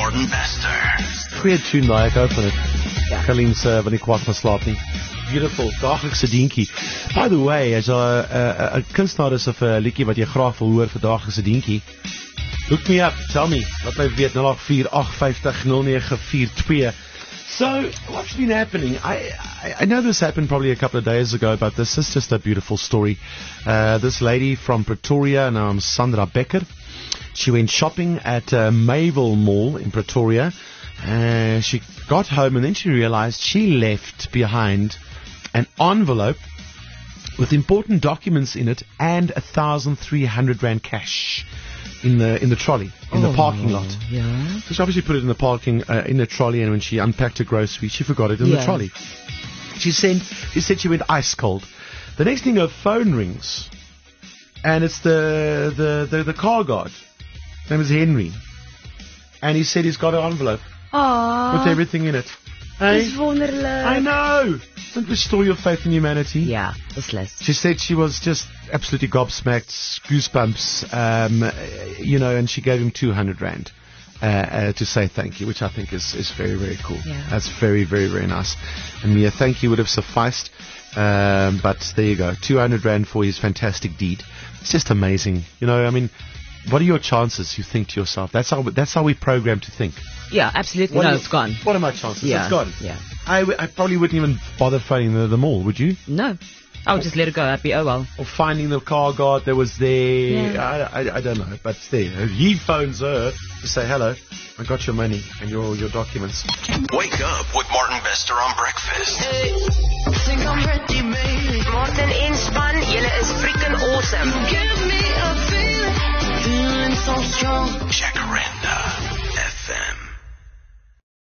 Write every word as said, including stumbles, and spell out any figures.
Martin Bester. Goeie tune daai, ek hou van dit. Ja. Colleen se van die kwart van slaap nie. Beautiful, daaglikse dientjie. By the way, as 'n 'n 'n kunstenaar is of 'n liedjie wat jy graag wil hoor vir daaglikse dientjie, hook me up, tell me. Laat my weet nul agt vier agt vyf nul nege vier twee. So, what's been happening? I, I I know this happened probably a couple of days ago, but this is just a beautiful story. Uh, this lady from Pretoria, named Sandra Becker, she went shopping at uh, Mayville Mall in Pretoria. Uh, she got home and then she realized she left behind an envelope with important documents in it and a thousand three hundred rand cash in the in the trolley in oh, the parking lot. Yeah. So she obviously put it in the parking uh, in the trolley, and when she unpacked her groceries, she forgot it in yes. the trolley. She said she said she went ice cold. The next thing, her phone rings, and it's the the the, the car guard. His name is Henry, and he said he's got an envelope Aww. with everything in it. Hey? Dis wonderlik. I know. Don't restore your faith in humanity. Yeah, beslis. She said she was just absolutely gobsmacked, goosebumps, um, you know, and she gave him two hundred rand uh, uh, to say thank you, which I think is, is very, very cool. Yeah. That's very, very, very nice. And me a thank you would have sufficed, um, but there you go, two hundred rand for his fantastic deed. It's just amazing. You know, I mean, what are your chances, you think to yourself? That's how, that's how we program to think. Yeah, absolutely. What No, are, it's gone. What are my chances? Yeah. It's gone. Yeah. I, w- I probably wouldn't even bother phoning the, the mall, would you? No. I would just let it go. I'd be, oh well. Or finding the car guard that was there. Yeah. I, I, I don't know, but there. He phones her to say, hello, I got your money and your your documents. Wake up with Martin Bester on breakfast. Hey, think I'm ready, baby. Martin en Span, julle is freaking awesome. You give me a feeling, feeling so strong. Check her in.